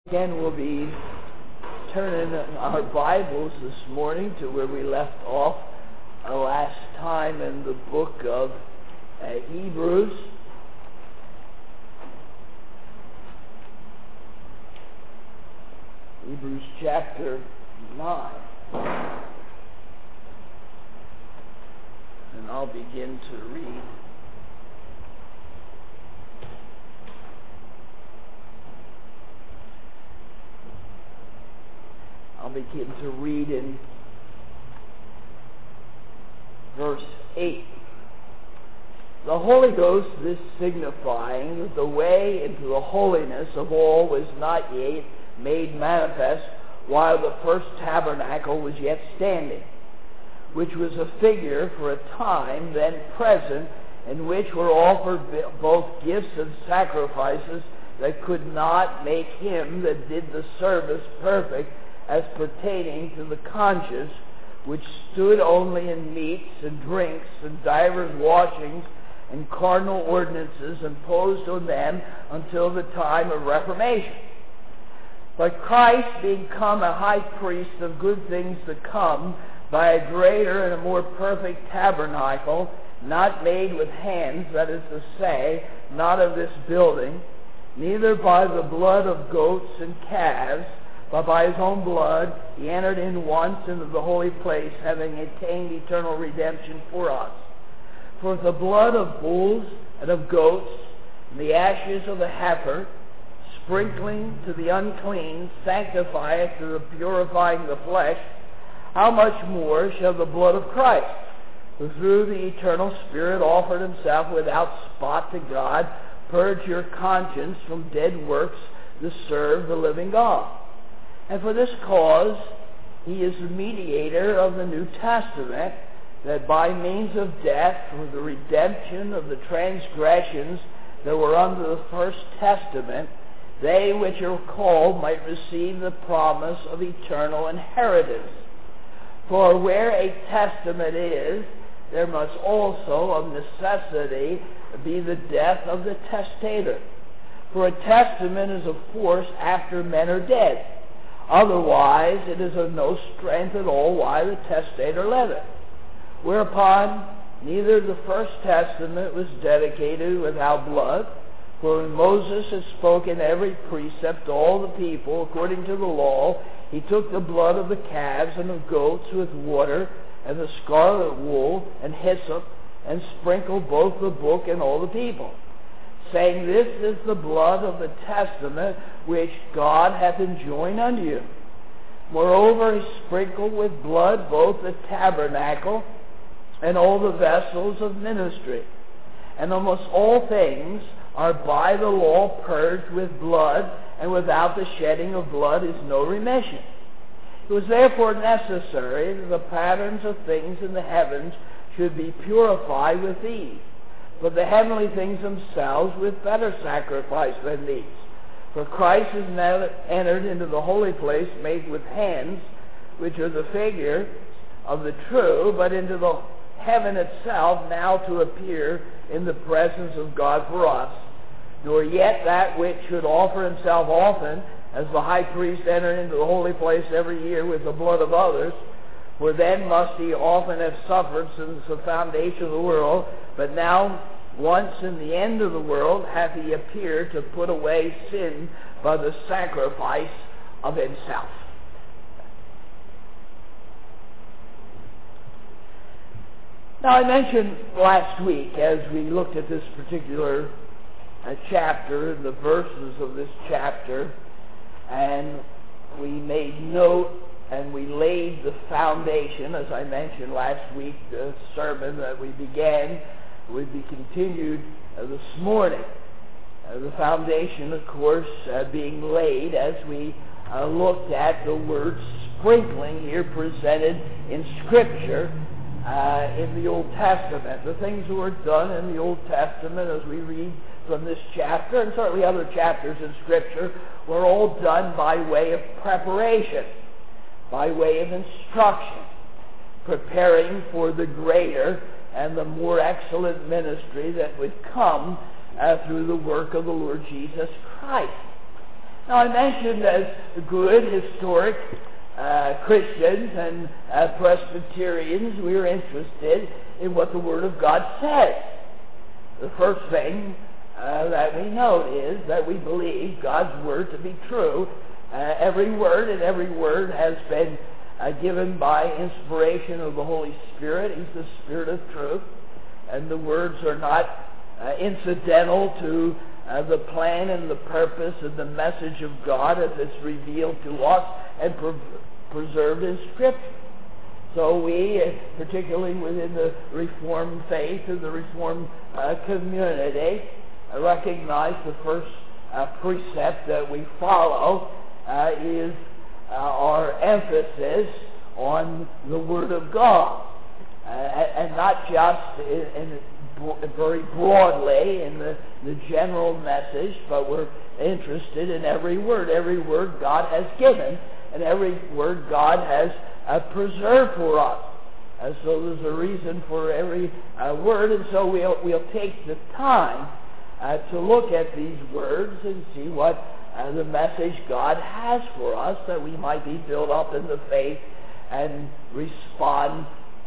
Again, we'll be turning our Bibles this morning to where we left off last time in the book of Hebrews. Hebrews chapter 9. And I'll begin to read. I'll begin to read in verse 8. The Holy Ghost is signifying that the way into the holiness of all was not yet made manifest while the first tabernacle was yet standing, which was a figure for a time then present, in which were offered both gifts and sacrifices that could not make him that did the service perfect, as pertaining to the conscience, which stood only in meats and drinks and divers washings and cardinal ordinances imposed on them until the time of Reformation. But Christ, being come a high priest of good things to come, by a greater and a more perfect tabernacle, not made with hands, that is to say, not of this building, neither by the blood of goats and calves, but by his own blood he entered in once into the holy place, having attained eternal redemption for us. For the blood of bulls and of goats, and the ashes of the heifer, sprinkling to the unclean, sanctifieth to the purifying the flesh, how much more shall the blood of Christ, who through the eternal Spirit offered himself without spot to God, purge your conscience from dead works to serve the living God? And for this cause he is the mediator of the New Testament, that by means of death, for the redemption of the transgressions that were under the first testament, they which are called might receive the promise of eternal inheritance. For where a testament is, there must also of necessity be the death of the testator. For a testament is of force after men are dead. Otherwise it is of no strength at all while the testator liveth. Whereupon neither the first testament was dedicated without blood, for when Moses had spoken every precept to all the people according to the law, he took the blood of the calves and of goats with water and the scarlet wool and hyssop, and sprinkled both the book and all the people, saying, This is the blood of the testament which God hath enjoined unto you. Moreover, he sprinkled with blood both the tabernacle and all the vessels of ministry. And almost all things are by the law purged with blood, and without the shedding of blood is no remission. It was therefore necessary that the patterns of things in the heavens should be purified with these, but the heavenly things themselves with better sacrifice than these. For Christ is now entered into the holy place made with hands, which are the figure of the true, but into the heaven itself, now to appear in the presence of God for us. Nor yet that which should offer himself often, as the high priest entered into the holy place every year with the blood of others, for then must he often have suffered since the foundation of the world, but now once in the end of the world hath he appeared to put away sin by the sacrifice of himself. Now, I mentioned last week, as we looked at this particular chapter, the verses of this chapter, and we made note and we laid the foundation, as I mentioned last week, the sermon that we began would be continued this morning. The foundation, of course, being laid as we looked at the word sprinkling here presented in Scripture in the Old Testament. The things that were done in the Old Testament, as we read from this chapter, and certainly other chapters in Scripture, were all done by way of preparation, by way of instruction, preparing for the greater and the more excellent ministry that would come through the work of the Lord Jesus Christ. Now, I mentioned as good historic Christians and Presbyterians, we are interested in what the Word of God says. The first thing that we note is that we believe God's Word to be true. Every word has been given by inspiration of the Holy Spirit. He's the Spirit of truth. And the words are not incidental to the plan and the purpose and the message of God as it's revealed to us and preserved in Scripture. So we, particularly within the Reformed faith and the Reformed community, recognize the first precept that we follow is our emphasis on the Word of God, and not just very broadly in the general message, but we're interested in every word God has given, and every word God has preserved for us. And so there's a reason for every word, and so we'll take the time to look at these words and see what the message God has for us, that we might be built up in the faith and respond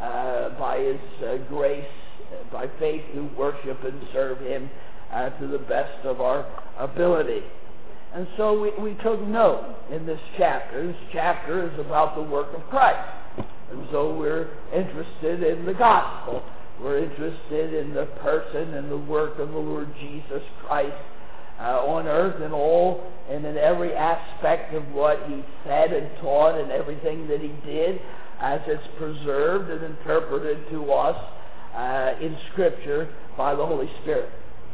by His grace, by faith, to worship and serve Him to the best of our ability. And so we took note in this chapter. This chapter is about the work of Christ. And so we're interested in the gospel. We're interested in the person and the work of the Lord Jesus Christ on earth and in every aspect of what He said and taught and everything that He did, as it's preserved and interpreted to us in Scripture by the Holy Spirit.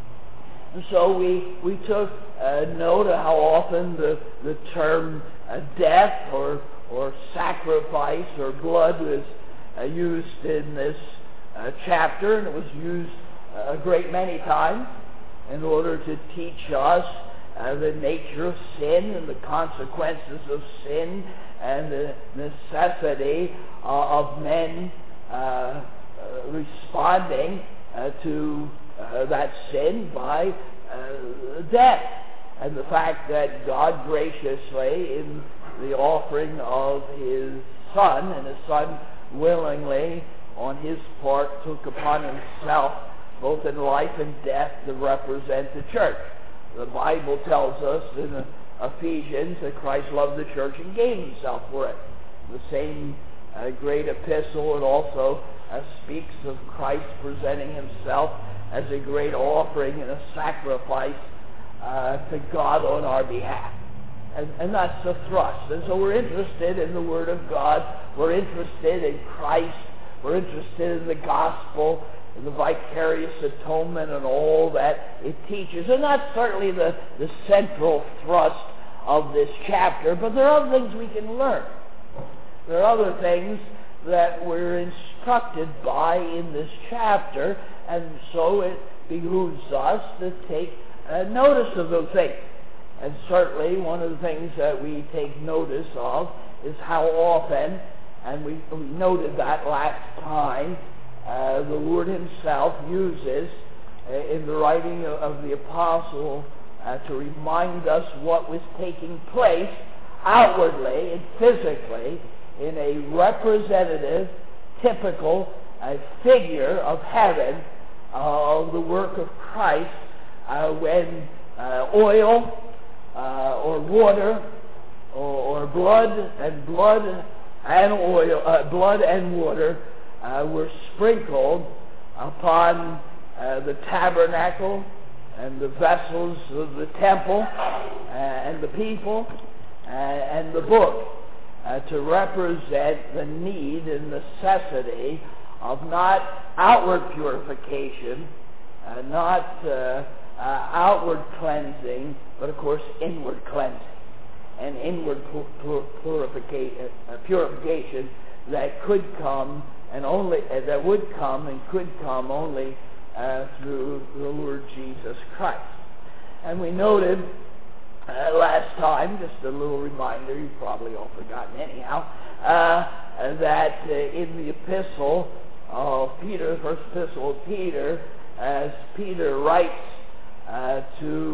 And so we took note of how often the term death or sacrifice or blood was used in this chapter, and it was used a great many times in order to teach us the nature of sin and the consequences of sin and the necessity of men responding to that sin by death. And the fact that God graciously, in the offering of His Son, and His Son willingly on His part took upon Himself both in life and death to represent the church. The Bible tells us in Ephesians that Christ loved the church and gave Himself for it. The same great epistle, it also speaks of Christ presenting Himself as a great offering and a sacrifice to God on our behalf. And that's the thrust. And so we're interested in the Word of God. We're interested in Christ. We're interested in the gospel, in the vicarious atonement and all that it teaches. And that's certainly the central thrust of this chapter. But there are other things we can learn. There are other things that we're instructed by in this chapter, and so it behooves us to take notice of those things. And certainly one of the things that we take notice of is how often, and we noted that last time, the Lord Himself uses in the writing of the apostle to remind us what was taking place outwardly and physically in a representative, typical figure of heaven of the work of Christ when oil or water or blood and water were sprinkled upon the tabernacle and the vessels of the temple and the people and the book to represent the need and necessity of not outward purification, not outward cleansing, but of course inward cleansing and inward purification that could come and only that would come and could come only through the Lord Jesus Christ. And we noted last time, just a little reminder, you've probably all forgotten anyhow, that in the epistle of Peter, the first epistle of Peter, as Peter writes to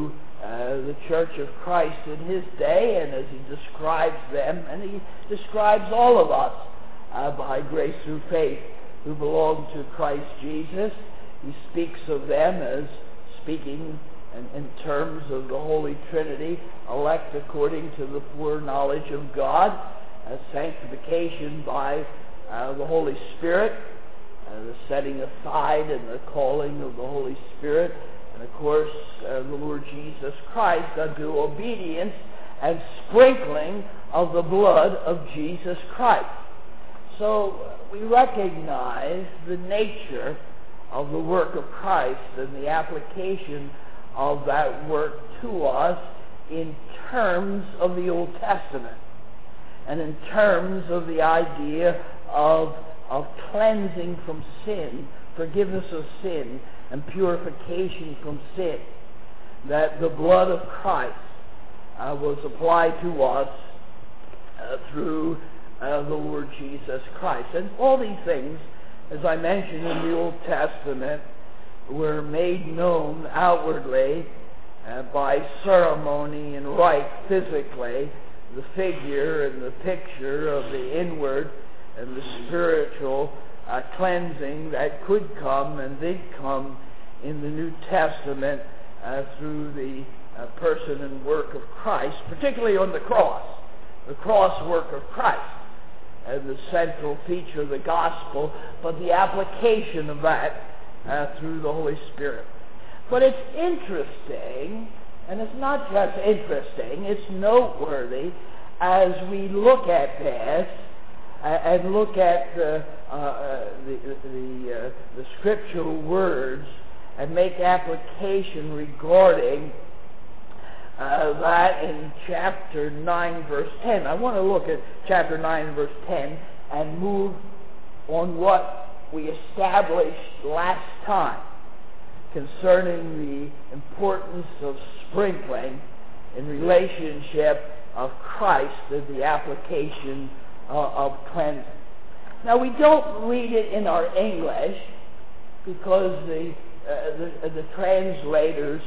the Church of Christ in his day, and as he describes them, and he describes all of us by grace through faith who belong to Christ Jesus. He speaks of them as speaking in terms of the Holy Trinity, elect according to the foreknowledge of God, sanctification by the Holy Spirit, the setting aside and the calling of the Holy Spirit, and of course the Lord Jesus Christ unto obedience and sprinkling of the blood of Jesus Christ. So we recognize the nature of the work of Christ and the application of that work to us in terms of the Old Testament and in terms of the idea of cleansing from sin, forgiveness of sin, and purification from sin, that the blood of Christ was applied to us through the Lord Jesus Christ. And all these things, as I mentioned in the Old Testament, were made known outwardly by ceremony and rite physically, the figure and the picture of the inward and the spiritual cleansing that could come and did come in the New Testament through the person and work of Christ, particularly on the cross work of Christ, and the central feature of the gospel, but the application of that through the Holy Spirit. But it's interesting, and it's not just interesting, it's noteworthy as we look at this and look at the scriptural words and make application regarding that in chapter 9, verse 10. I want to look at chapter 9, verse 10 and move on what we established last time concerning the importance of sprinkling in relationship of Christ and the application of cleansing. Now, we don't read it in our English because the translators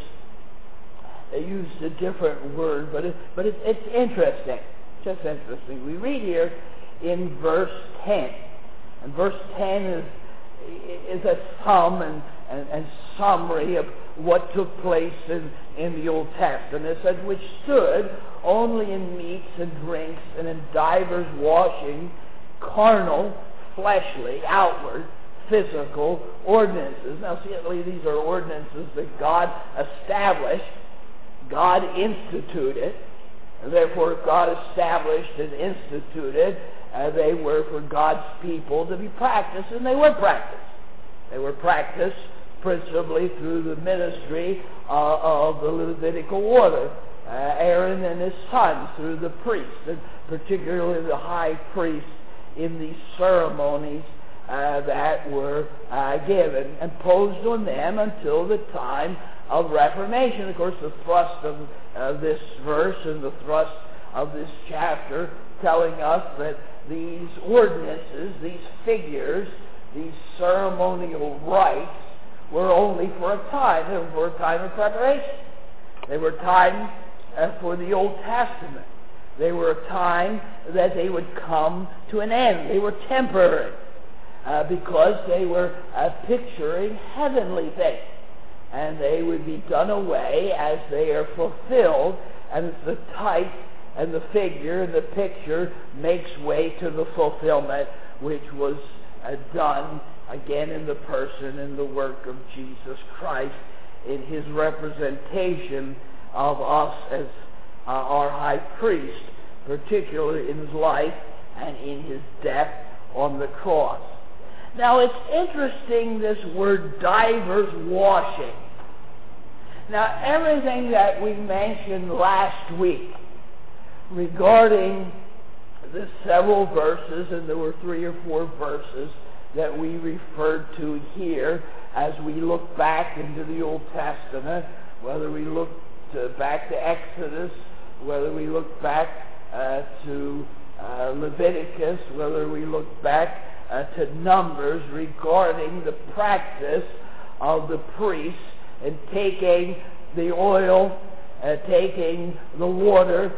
used a different word, but it's interesting, just interesting. We read here in verse 10, and verse 10 is a sum and summary of what took place in the Old Testament. It said, which stood only in meats and drinks and in divers washing, carnal, fleshly, outward, physical ordinances. Now, see, these are ordinances that God established, God instituted, and therefore God established and instituted. They were for God's people to be practiced, and they were practiced. They were practiced principally through the ministry of the Levitical order, Aaron and his sons, through the priests, and particularly the high priest in these ceremonies that were given, imposed on them until the time of Reformation. Of course, the thrust of this verse and the thrust of this chapter telling us that these ordinances, these figures, these ceremonial rites were only for a time. They were for a time of preparation. They were time for the Old Testament. They were a time that they would come to an end. They were temporary because they were picturing heavenly things. And they would be done away as they are fulfilled, and the type and the figure and the picture makes way to the fulfillment, which was done again in the person and the work of Jesus Christ in his representation of us as our high priest, particularly in his life and in his death on the cross. Now, it's interesting, this word divers washing. Now, everything that we mentioned last week regarding the several verses, and there were 3 or 4 verses that we referred to here as we look back into the Old Testament, whether we look back to Exodus, whether we look back to Leviticus, whether we look back to Numbers, regarding the practice of the priests in taking the oil taking the water,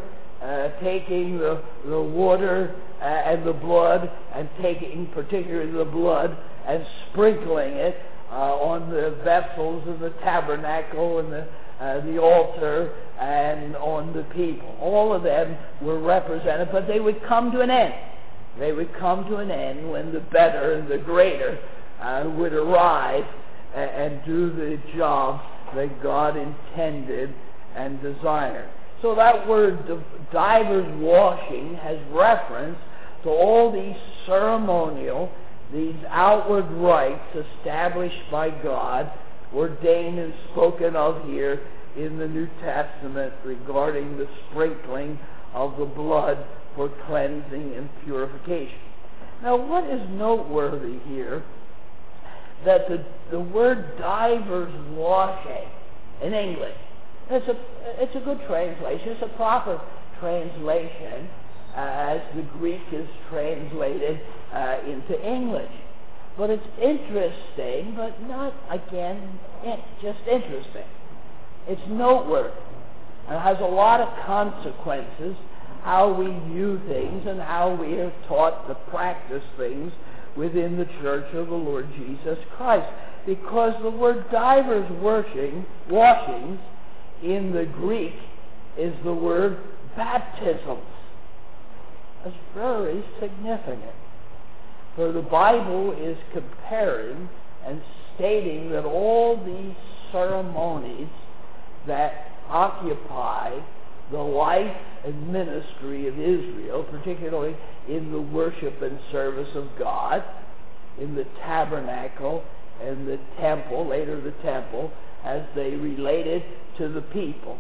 and the blood, and taking particularly the blood and sprinkling it on the vessels of the tabernacle and the altar and on the people. All of them were represented, but they would come to an end. They would come to an end when the better and the greater would arrive and do the job that God intended and desired. So that word divers washing has reference to all these ceremonial, these outward rites established by God, ordained and spoken of here in the New Testament regarding the sprinkling of the blood for cleansing and purification. Now, what is noteworthy here, that the word divers washing in English, it's a good translation. It's a proper translation as the Greek is translated into English. But it's interesting, but not, again, just interesting. It's noteworthy. And it has a lot of consequences, how we view things and how we are taught to practice things within the church of the Lord Jesus Christ. Because the word divers washings in the Greek is the word baptisms. That's very significant. For the Bible is comparing and stating that all these ceremonies that occupy the life and ministry of Israel, particularly in the worship and service of God, in the tabernacle and the temple, later the temple, as they related to the people,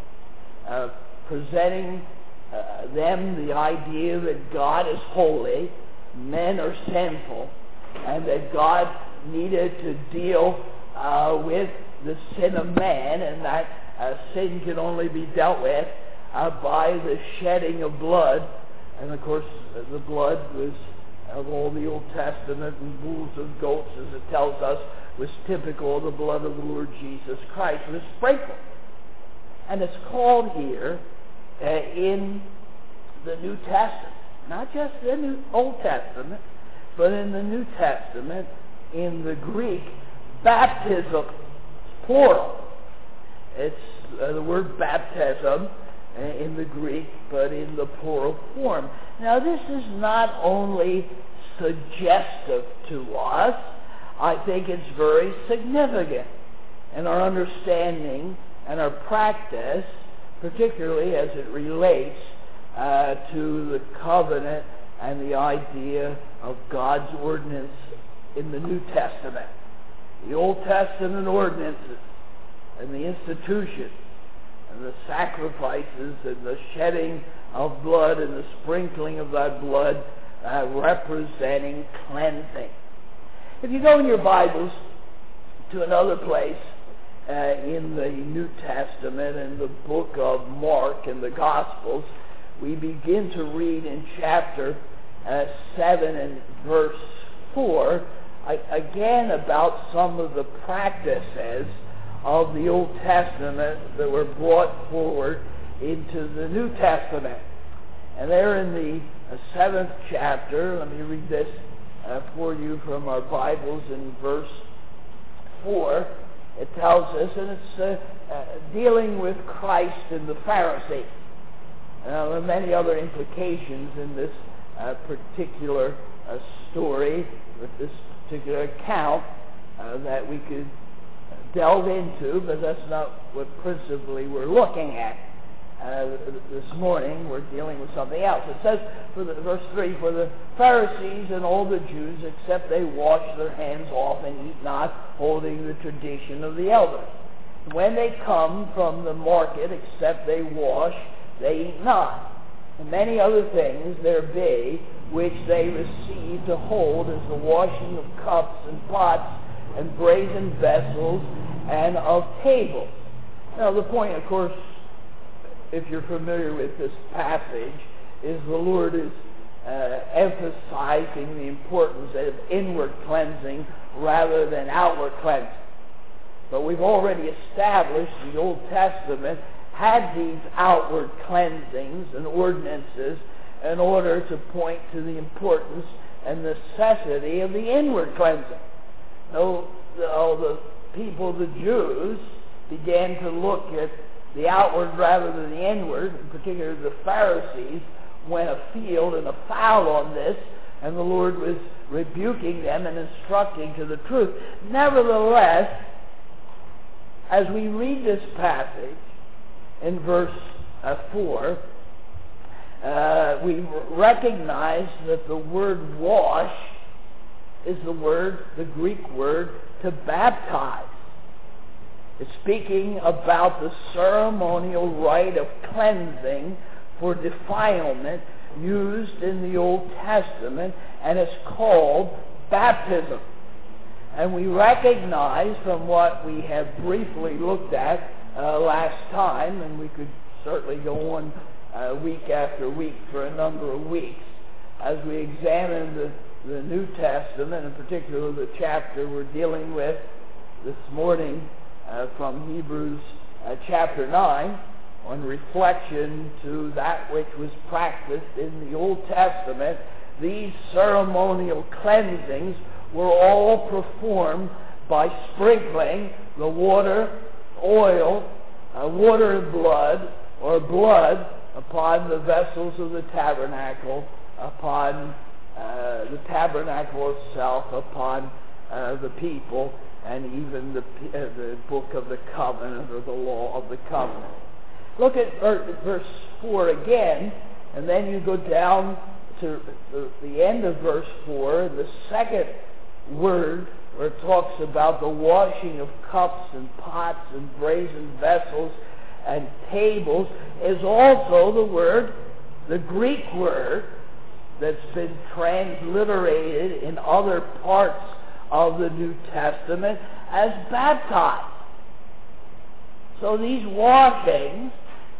presenting them the idea that God is holy, men are sinful, and that God needed to deal with the sin of man, and that sin can only be dealt with by the shedding of blood. And of course, the blood was, of all the Old Testament and bulls and goats, as it tells us, was typical of the blood of the Lord Jesus Christ. It was sprinkled. And it's called here in the New Testament, not just the Old Testament, but in the New Testament, in the Greek, baptism, plural. It's the word baptism in the Greek, but in the plural form. Now, this is not only suggestive to us, I think it's very significant in our understanding and our practice, particularly as it relates to the covenant and the idea of God's ordinance in the New Testament. The Old Testament ordinances and the institution and the sacrifices and the shedding of blood and the sprinkling of that blood representing cleansing. If you go in your Bibles to another place in the New Testament, in the book of Mark and the Gospels, we begin to read in chapter 7 and verse 4, again about some of the practices of the Old Testament that were brought forward into the New Testament. And there in the 7th chapter, let me read this for you from our Bibles in verse 4. It tells us, and it's dealing with Christ and the Pharisees. There are many other implications in this particular story, with this particular account that we could delve into, but that's not what principally we're looking at. This morning we're dealing with something else. It says, verse 3, "For the Pharisees and all the Jews, except they wash their hands off and eat not, holding the tradition of the elders. When they come from the market, except they wash, they eat not. And many other things there be, which they receive to hold, as the washing of cups and pots and brazen vessels and of tables." Now the point, of course, if you're familiar with this passage, is the Lord is emphasizing the importance of inward cleansing rather than outward cleansing. But we've already established the Old Testament had these outward cleansings and ordinances in order to point to the importance and necessity of the inward cleansing. The people, the Jews, began to look at the outward rather than the inward. In particular, the Pharisees went afield and afoul on this, and the Lord was rebuking them and instructing to the truth. Nevertheless, as we read this passage in verse 4, we recognize that the word wash is the Greek word to baptize. It's speaking about the ceremonial rite of cleansing for defilement used in the Old Testament, and it's called baptism. And we recognize from what we have briefly looked at last time, and we could certainly go on week after week for a number of weeks, as we examine the New Testament, in particular the chapter we're dealing with this morning from Hebrews chapter 9, on reflection to that which was practiced in the Old Testament. These ceremonial cleansings were all performed by sprinkling the water, oil, water and blood, or blood upon the vessels of the tabernacle, upon the tabernacle itself, upon the people, and even the book of the covenant, or the law of the covenant. Look at verse 4 again, and then you go down to the end of verse 4, the second word, where it talks about the washing of cups and pots and brazen vessels and tables, is also the Greek word that's been transliterated in other parts of the New Testament as baptized. So these washings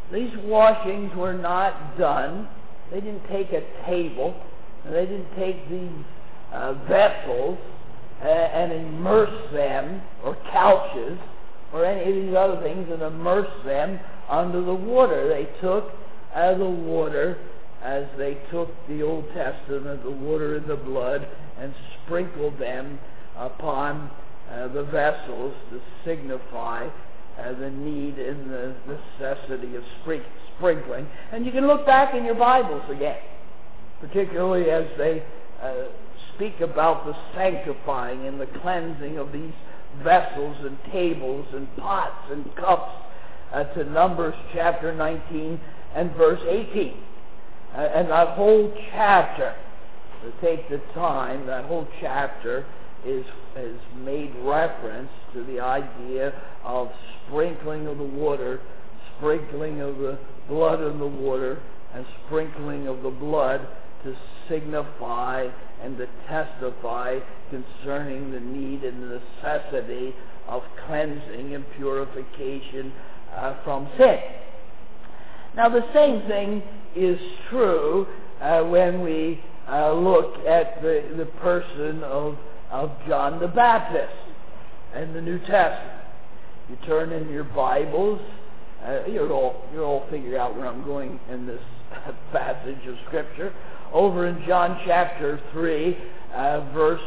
were not done. They didn't take a table, and they didn't take these vessels and immerse them, or couches, or any of these other things, and immerse them under the water. They took the water, as they took the Old Testament, the water and the blood, and sprinkled them upon the vessels to signify the need and the necessity of sprinkling. And you can look back in your Bibles again, particularly as they speak about the sanctifying and the cleansing of these vessels and tables and pots and cups, to Numbers chapter 19 and verse 18. And that whole chapter, to take the time, that whole chapter is made reference to the idea of sprinkling of the water, sprinkling of the blood in the water, and sprinkling of the blood to signify and to testify concerning the need and the necessity of cleansing and purification from sin. Now the same thing is true when we look at the person of John the Baptist in the New Testament. You turn in your Bibles, you'll all figure out where I'm going in this passage of Scripture. Over in John chapter 3, verse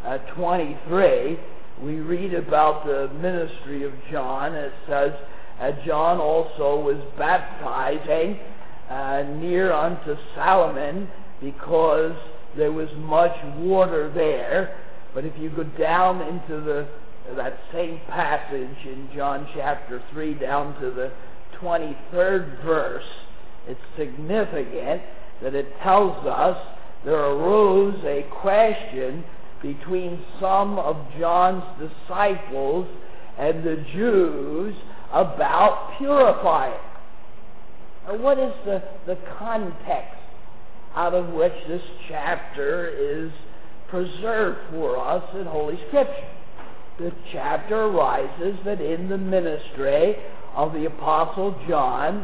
23, we read about the ministry of John. It says, John also was baptizing near unto Salmon, because there was much water there. But if you go down into that same passage in John chapter 3, down to the 23rd verse, it's significant that it tells us there arose a question between some of John's disciples and the Jews about purifying. Now, what is the context out of which this chapter is preserved for us in Holy Scripture? The chapter arises that in the ministry of the Apostle John,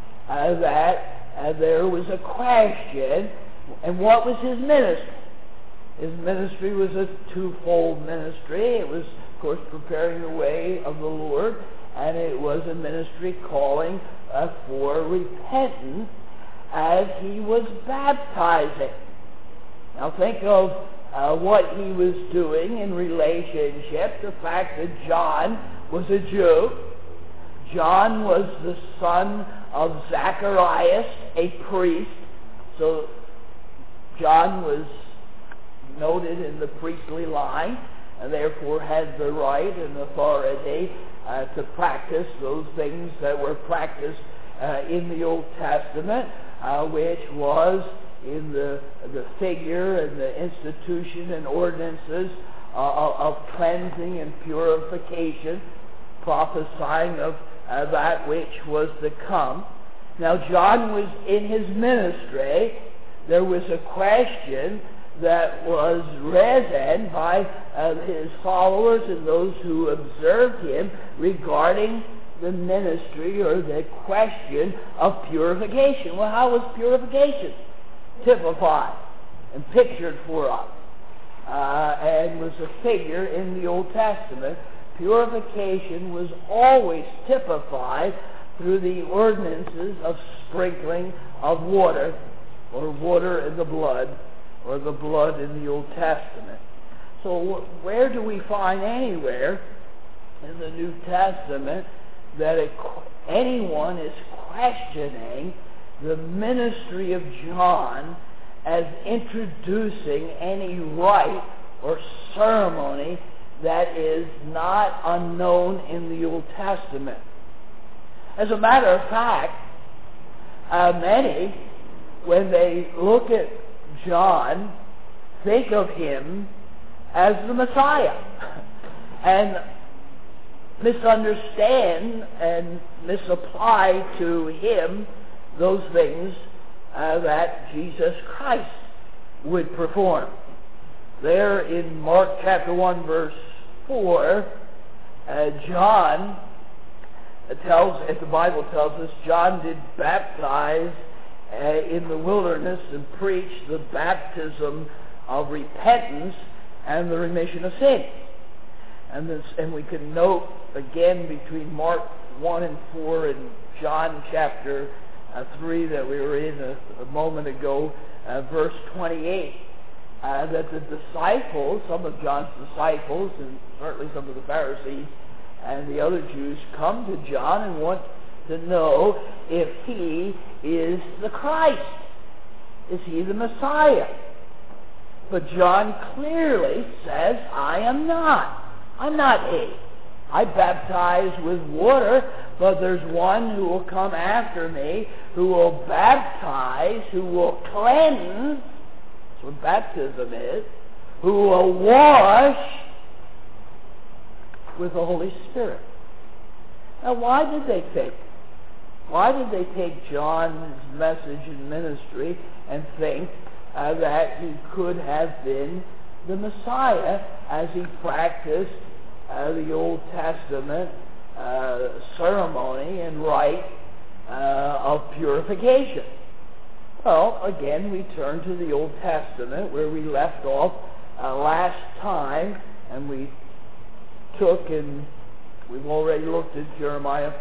that there was a question, and what was his ministry? His ministry was a twofold ministry. It was, of course, preparing the way of the Lord, and it was a ministry calling for repentance as he was baptizing. Now think of what he was doing in relationship to the fact that John was a Jew. John was the son of Zacharias, a priest. So John was noted in the priestly line, and therefore had the right and authority to practice those things that were practiced in the Old Testament, which was in the figure and the institution and ordinances of cleansing and purification, prophesying of that which was to come. Now John was in his ministry. There was a question that was risen by his followers and those who observed him regarding the ministry or the question of purification. Well, how was purification typified and pictured for us? And was a figure in the Old Testament. Purification was always typified through the ordinances of sprinkling of water, or water in the blood, or the blood in the Old Testament. So where do we find anywhere in the New Testament that anyone is questioning the ministry of John as introducing any rite or ceremony that is not unknown in the Old Testament? As a matter of fact, many, when they look at John, think of him as the Messiah and misunderstand and misapply to him those things that Jesus Christ would perform. There in Mark chapter 1 verse 4, John as the Bible tells us, John did baptize in the wilderness and preach the baptism of repentance and the remission of sins. And we can note again between Mark 1 and 4 and John chapter 3 that we were in a moment ago, verse 28, that the disciples, some of John's disciples, and certainly some of the Pharisees and the other Jews, come to John and want to know if he is the Christ. Is he the Messiah? But John clearly says, I am not. I'm not he. I baptize with water, but there's one who will come after me, who will baptize, who will cleanse, that's what baptism is, who will wash with the Holy Spirit. Now why did they take John's message and ministry and think that he could have been the Messiah as he practiced the Old Testament ceremony and rite of purification? Well, again, we turn to the Old Testament where we left off last time, and we've already looked at Jeremiah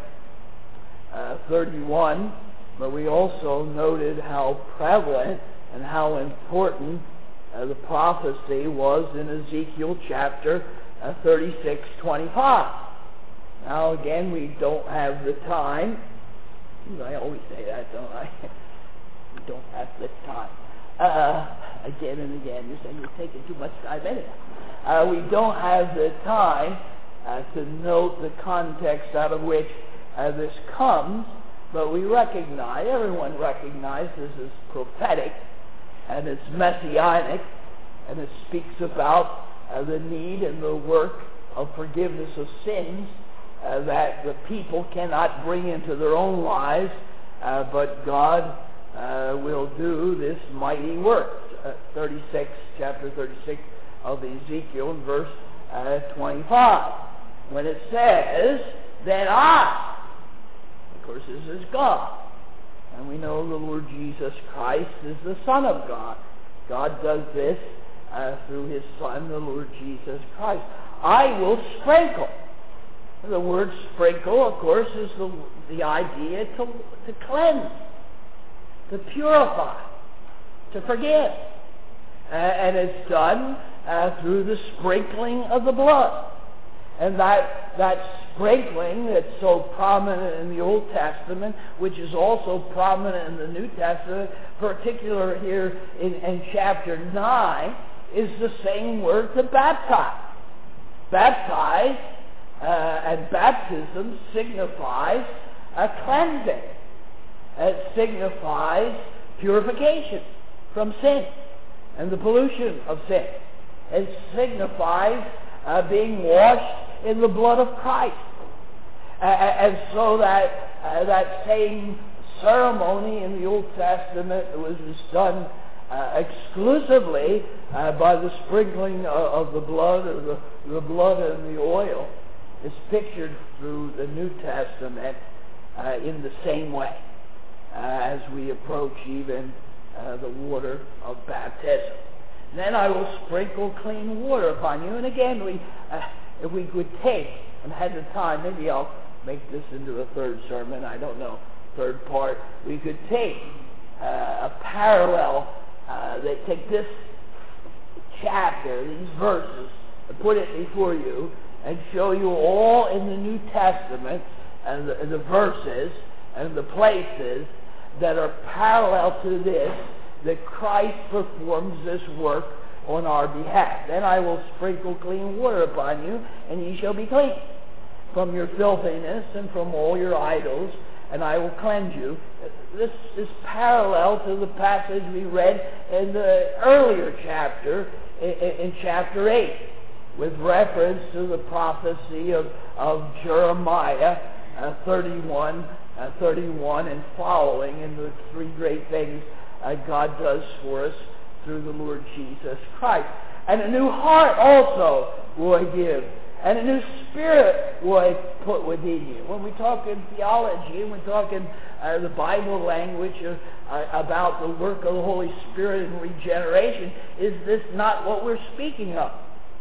31, but we also noted how prevalent and how important the prophecy was in Ezekiel chapter 36:25. Now again, we don't have the time. I always say that, don't I? We don't have the time. Again and again, you're saying you're taking too much time anyhow. We don't have the time to note the context out of which this comes, but we recognize, everyone recognizes this is prophetic, and it's messianic, and it speaks about the need and the work of forgiveness of sins that the people cannot bring into their own lives, but God will do this mighty work. Chapter 36 of Ezekiel, in verse 25, when it says, then I, of course this is God, and we know the Lord Jesus Christ is the Son of God. God does this through his Son, the Lord Jesus Christ. I will sprinkle. The word sprinkle, of course, is the idea to cleanse, to purify, to forgive. And it's done through the sprinkling of the blood. And that sprinkling that's so prominent in the Old Testament, which is also prominent in the New Testament, particularly here in chapter 9, is the same word to baptize. Baptize and baptism signifies a cleansing. It signifies purification from sin and the pollution of sin. It signifies being washed in the blood of Christ. And so that same ceremony in the Old Testament was done exclusively by the sprinkling of the blood, or the blood and the oil, is pictured through the New Testament in the same way as we approach even the water of baptism. Then I will sprinkle clean water upon you. And again, if we could take, and had the time, maybe I'll make this into a third sermon, I don't know, third part, we could take a parallel, take this chapter, these verses, and put it before you, and show you all in the New Testament, and the verses, and the places that are parallel to this, that Christ performs this work on our behalf. Then I will sprinkle clean water upon you, and ye shall be clean from your filthiness and from all your idols, and I will cleanse you. This is parallel to the passage we read in the earlier chapter, in chapter 8, with reference to the prophecy of Jeremiah 31 and following, and the three great things God does for us through the Lord Jesus Christ. And a new heart also will I give, and a new spirit will I put within you. When we talk in theology, and we talk in the Bible language about the work of the Holy Spirit and regeneration, is this not what we're speaking of?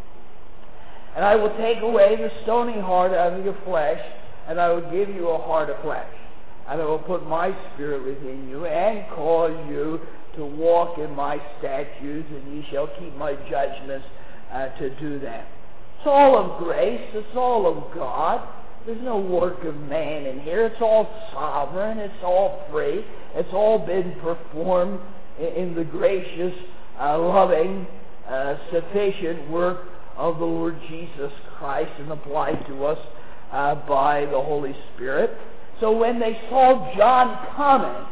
And I will take away the stony heart out of your flesh, and I will give you a heart of flesh. And I will put my spirit within you, and cause you to walk in my statutes, and ye shall keep my judgments to do them. It's all of grace. It's all of God. There's no work of man in here. It's all sovereign. It's all free. It's all been performed in the gracious, loving, sufficient work of the Lord Jesus Christ, and applied to us by the Holy Spirit. So when they saw John coming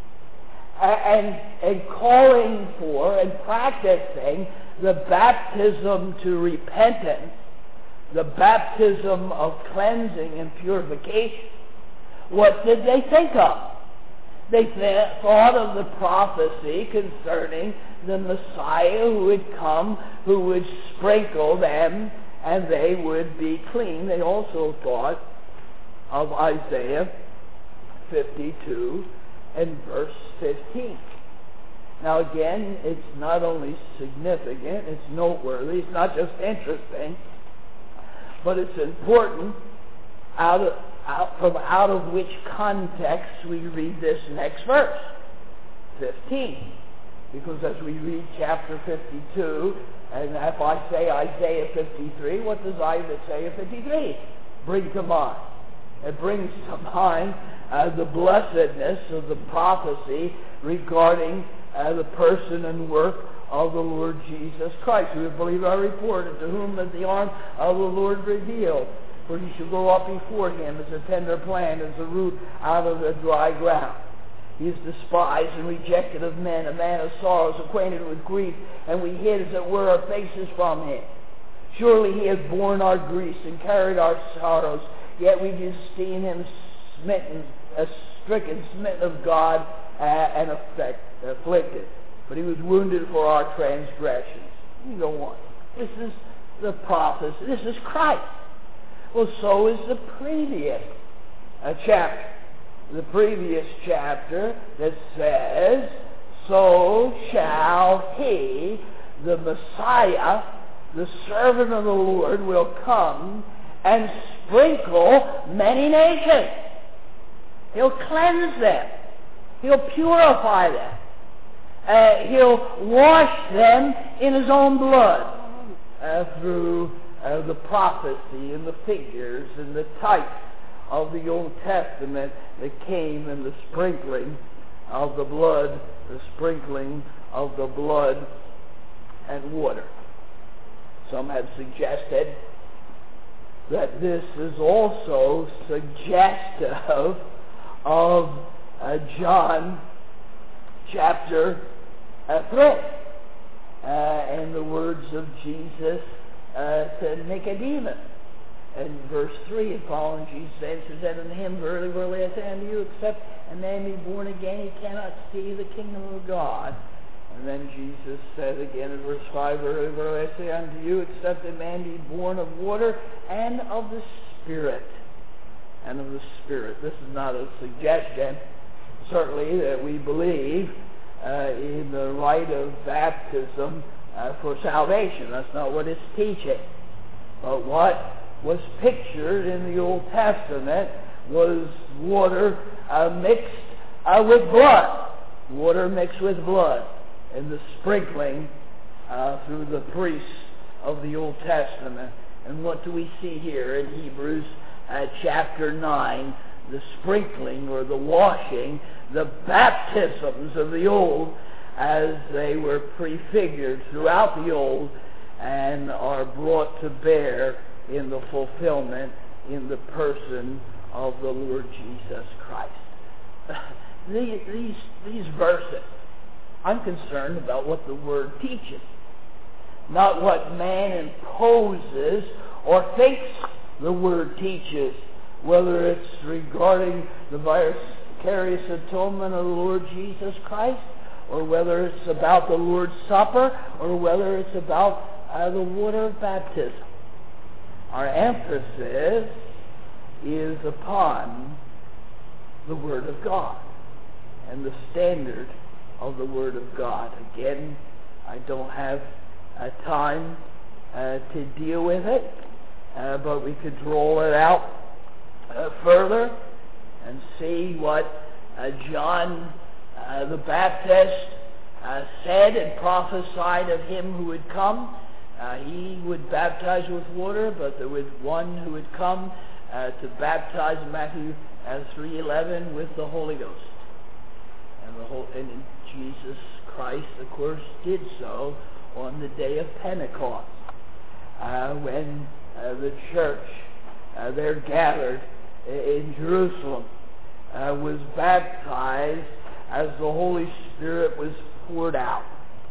and calling for and practicing the baptism to repentance, the baptism of cleansing and purification, what did they think of? They thought of the prophecy concerning the Messiah who would come, who would sprinkle them, and they would be clean. They also thought of Isaiah 52 and verse 15. Now again, it's not only significant, it's noteworthy, it's not just interesting, but it's important out of which context we read this next verse, 15. Because as we read chapter 52, and if I say Isaiah 53, what does Isaiah 53 bring to mind? It brings to mind the blessedness of the prophecy regarding the person and work of the Lord Jesus Christ. We believe our report, and to whom is the arm of the Lord revealed. For he shall go up before him as a tender plant, as a root out of the dry ground. He is despised and rejected of men, a man of sorrows, acquainted with grief, and we hid, as it were, our faces from him. Surely he has borne our griefs and carried our sorrows, yet we esteem him smitten, stricken, smitten of God, and afflicted. But he was wounded for our transgressions. You go on. This is the prophecy. This is Christ. Well, so is the previous chapter. The previous chapter that says, so shall he, the Messiah, the servant of the Lord, will come and sprinkle many nations. He'll cleanse them. He'll purify them. He'll wash them in his own blood through the prophecy and the figures and the types of the Old Testament that came in the sprinkling of the blood, and water. Some have suggested that this is also suggestive of John chapter 3 and the words of Jesus to Nicodemus. In verse 3 and following, Jesus answered unto him, Verily, verily, I say unto you, except a man be born again, he cannot see the kingdom of God. And then Jesus said again in verse 5, Verily, verily, I say unto you, except a man be born of water and of the Spirit. And of the Spirit. This is not a suggestion, certainly, that we believe in the rite of baptism for salvation. That's not what it's teaching. But what was pictured in the Old Testament was water mixed with blood. Water mixed with blood. And the sprinkling through the priests of the Old Testament. And what do we see here in Hebrews chapter 9? The sprinkling or the washing, the baptisms of the old as they were prefigured throughout the old and are brought to bear in the fulfillment in the person of the Lord Jesus Christ. These verses, I'm concerned about what the Word teaches, not what man imposes or thinks the Word teaches, whether it's regarding the vicarious atonement of the Lord Jesus Christ, or whether it's about the Lord's Supper, or whether it's about the water of baptism. Our emphasis is upon the Word of God and the standard of the Word of God. Again, I don't have time to deal with it, but we could roll it out further and see what John the Baptist said and prophesied of him who would come. He would baptize with water, but there was one who would come to baptize in Matthew 3:11 with the Holy Ghost. And Jesus Christ, of course, did so on the day of Pentecost, when the church there gathered in Jerusalem was baptized as the Holy Spirit was poured out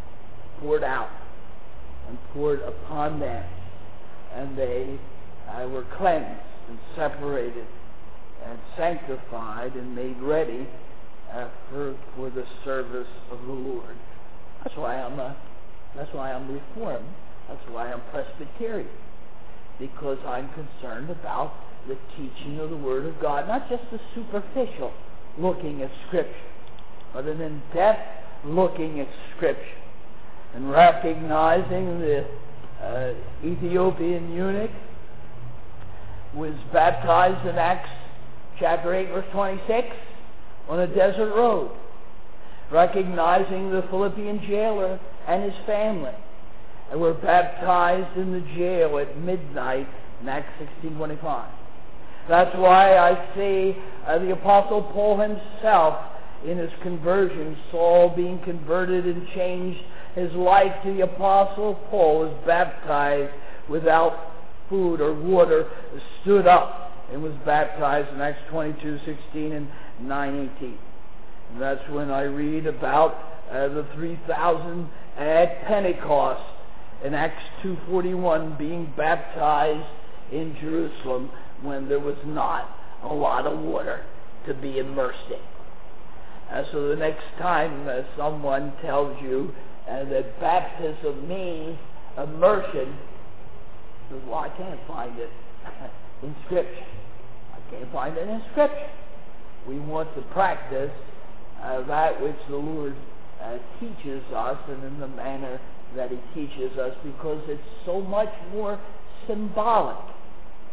and poured upon them, and they were cleansed and separated and sanctified and made ready for the service of the Lord. That's why I'm Reformed. That's why I'm Presbyterian, because I'm concerned about the teaching of the Word of God, not just the superficial looking at Scripture, but an in-depth looking at Scripture, and recognizing the Ethiopian eunuch was baptized in Acts chapter 8, verse 26, on a desert road, recognizing the Philippian jailer and his family, and were baptized in the jail at midnight in Acts 16:25. That's why I see the Apostle Paul himself in his conversion, Saul being converted and changed his life to the Apostle Paul, was baptized without food or water, stood up and was baptized in Acts 22:16 and 9:18. And that's when I read about the 3,000 at Pentecost in Acts 2:41 being baptized in Jerusalem when there was not a lot of water to be immersed in. So the next time someone tells you that baptism means immersion, says, well, I can't find it in Scripture. I can't find it in Scripture. We want to practice that which the Lord teaches us, and in the manner that He teaches us, because it's so much more symbolic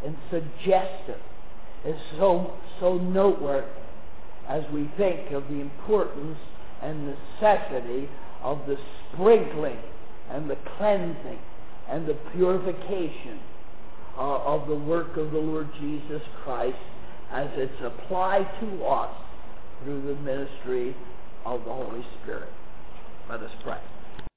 and suggestive is so noteworthy as we think of the importance and necessity of the sprinkling and the cleansing and the purification of the work of the Lord Jesus Christ as it's applied to us through the ministry of the Holy Spirit. Let us pray.